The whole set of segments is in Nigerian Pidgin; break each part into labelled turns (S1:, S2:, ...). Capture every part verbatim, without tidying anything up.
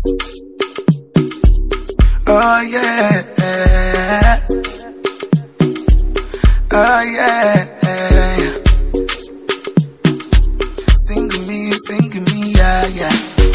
S1: Oh yeah, oh yeah. Sing to me, sing to me, yeah, yeah.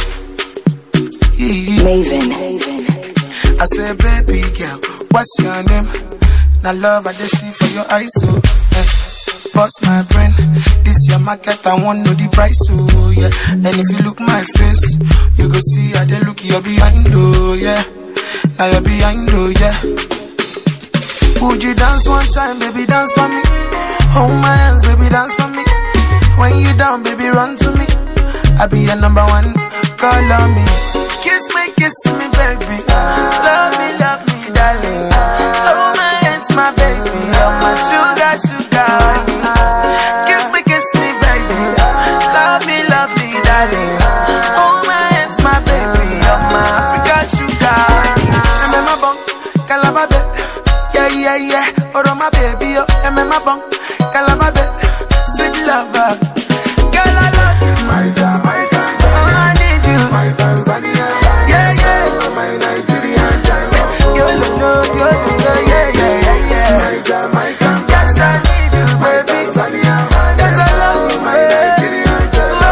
S2: Maven.
S1: I say, baby girl, what's your name? Now love I just see for your eyes, so eh. Bust my brain, this your market, I want know the price, so yeah. And if you look my face, you go see how they look you're behind, oh yeah. Now you're behind, oh yeah. Would you dance one time, baby, dance for me? Hold my hands, baby, dance for me. When you down, baby, run to me. I be your number one, call on me. Kiss me, kiss me, baby. Love me, love me, darling. Hold my hands, my baby. You're my sugar, sugar, honey. Kiss me, kiss me, baby. Love me, love me, darling. Hold my hands, my baby. You're my Africa, sugar, honey. I'm in my bunk, calababe. Yeah, yeah, yeah. Oh, my baby, oh, I'm in my bunk, calababe. Sweet lover. Girl, I love you.
S3: My God, my God.
S1: Oh, I need you.
S3: My Tanzania.
S1: Yeah, yeah.
S3: My Nigerian child.
S1: Yo, yo, yo, yo, yo, yeah, yeah, yeah, yeah.
S3: My God, my God.
S1: Yes, I need you, baby.
S3: Tanzania.
S1: Yes, I love you,
S3: My Nigerian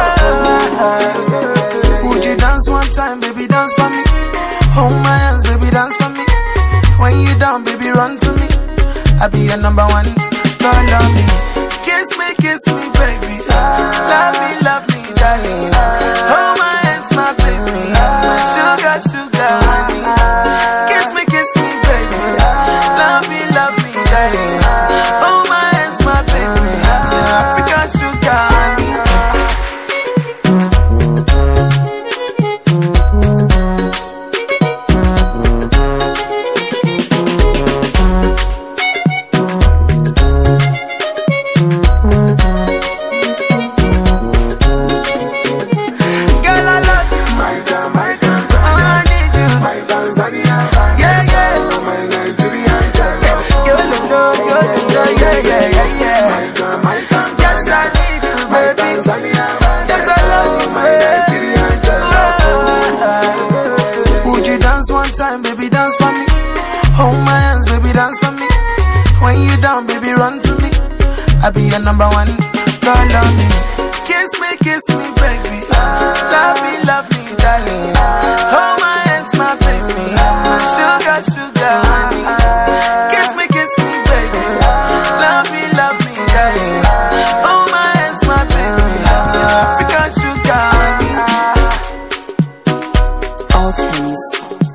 S3: child.
S1: Would you dance one time, baby, dance for me? Hold my hands, baby, dance for me. When you down, baby, run to me. I be your number one, call on me. Kiss me, kiss me, baby. Love me, love me, darling. Hold my hands, my baby. My sugar, sugar, honey. Kiss me, kiss me, baby. Love me, love me, darling. Hold my hands, my baby. African sugar, honey. Baby, dance for me. Hold my hands, baby, dance for me. When you down, baby, run to me. I be your number one, call on me. Kiss me, kiss me, baby. Love me, love me, darling. Hold my hands, my baby. My sugar, sugar, honey. Kiss me, kiss me, baby. Love me, love me, darling. Hold my hands, my baby. African sugar, honey.
S2: All things.